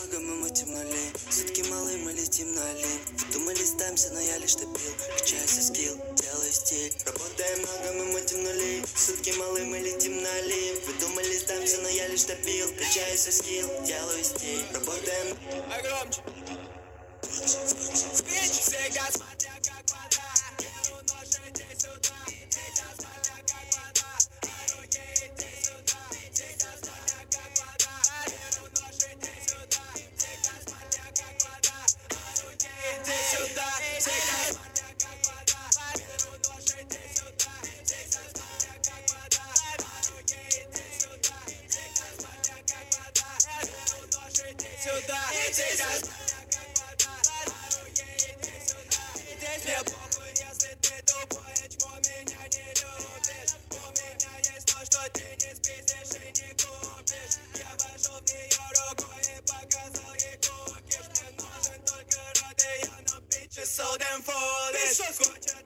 много, мы темноли. Сутки малые, мы летим на лин. Думали, сдамся, но я лишь топил. Качаю свой скилл, делаю стиль. Работаем много, мы темноли. Сутки малые, мы летим на лин. Вы думали, сдамся, но я лишь топил. Качаю свой скилл, делаю стиль. Работаем. А громче. Спич всегда смотря как вода. Беру нож, иди сюда. Всегда смотря как вода. А руки иди сюда. Всегда смотря как вода. Беру нож, иди сюда. Всегда смотря как вода. А руки иди сюда. Всегда смотря как вода. Беру нож, иди сюда. Всегда смотря как вода. А руки иди сюда. Всегда смотря как вода. Беру нож, иди сюда. Всегда смотря как вода. Мне похуй, если ты тупой, чмо меня не любишь. У меня есть то, что ты не спиздишь и не купишь. Я вошел в нее рукой и показал ей кукиш. Мне нужен только рот, и я на биче so damn foolish.